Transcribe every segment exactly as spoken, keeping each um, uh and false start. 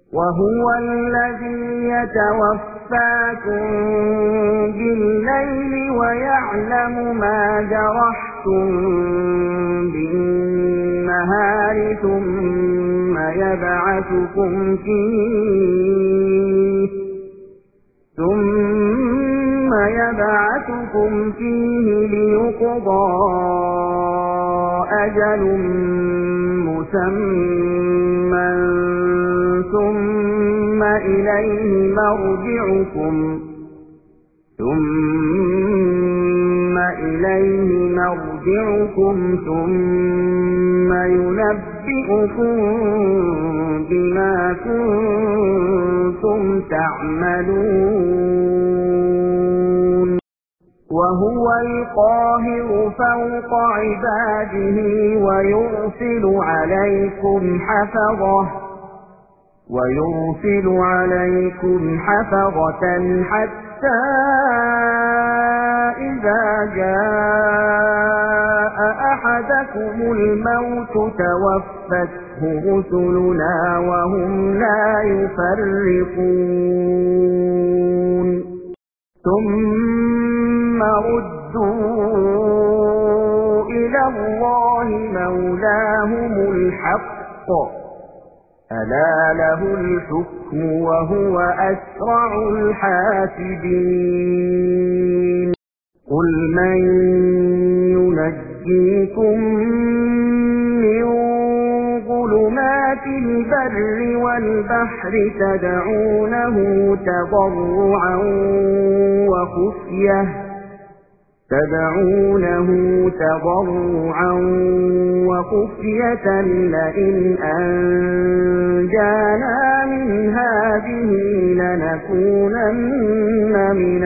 وهو الذي يتوفاكم بالليل ويعلم ما جرحتم بالنهار ثم يبعثكم فيه ثم يبعثكم فيه ليقضى أجل مسمى ثم إليه مرجعكم ثم إليه مرجعكم ثم ينبئكم بما كنتم تعملون وهو القاهر فوق عباده ويرسل عليكم حفظه ويرسل عليكم حفظة حتى إذا جاء أحدكم الموت توفته رسلنا وهم لا يفرقون ثم ردوا إلى الله مولاهم الحق ألا له الحكم وهو أسرع الحاسبين قل من ينجيكم من ظلمات البر والبحر تدعونه تضرعا وخفية تدعونه تضرعا وخفية لئن أنجانا من هذه لنكونن من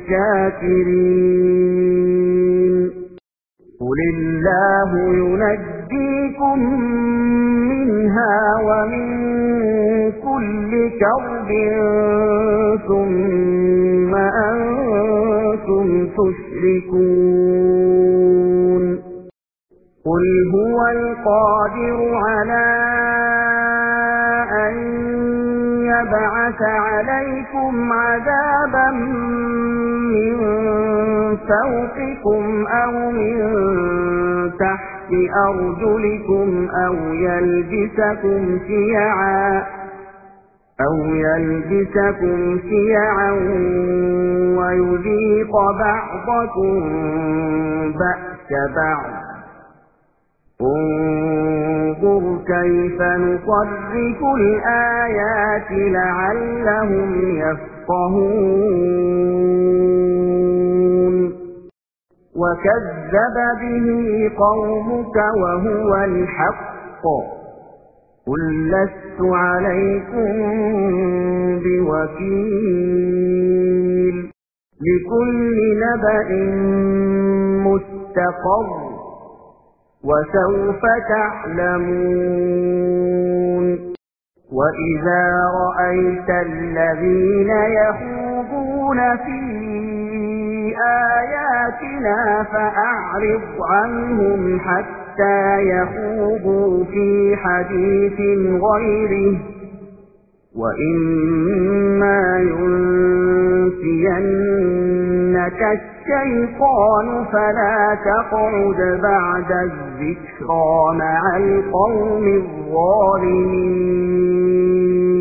الشاكرين قل الله ينجيكم منها ومن كل كرب ثم أنتم تشركون قل هو القادر على أن يبعث عليكم عذابا من فوقكم أو من تحت أرجلكم أو يلبسكم شيعا أو يلبسكم شيعا ويذيق بعضكم بأس بعض انظر كيف نصرف الآيات لعلهم يفقهون وكذب به قومك وهو الحق قل لست عليكم بوكيل لكل نبأ مستقر وسوف تعلمون وإذا رأيت الذين يخوضون في آياتنا فأعرض عنهم حتى يخوضوا في حديث غيره وإما ينسينك الشيطان فلا تقعد بعد الذكرى مع القوم الظالمين